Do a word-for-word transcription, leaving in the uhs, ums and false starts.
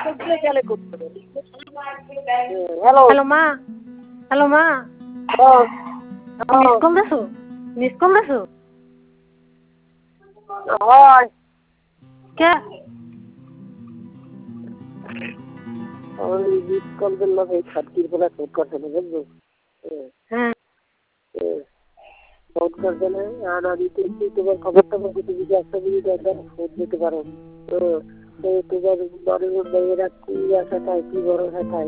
hello hello মা hello মা miss call দিছো মিস কল দিছো হয় কে ওই মিস কল দিলাম এই ছাত্রীর বেলা ফোন করছে না বুঝলো হ্যাঁ ফোন করছে না আর আমি দেখছি তোমার খবর টবর কিছু কিছু একটা মিনিট একবার ফোন দিতে পারো তো তোমার বাড়ির মেয়েরা কি আশা চায় কি বড় আশা চায়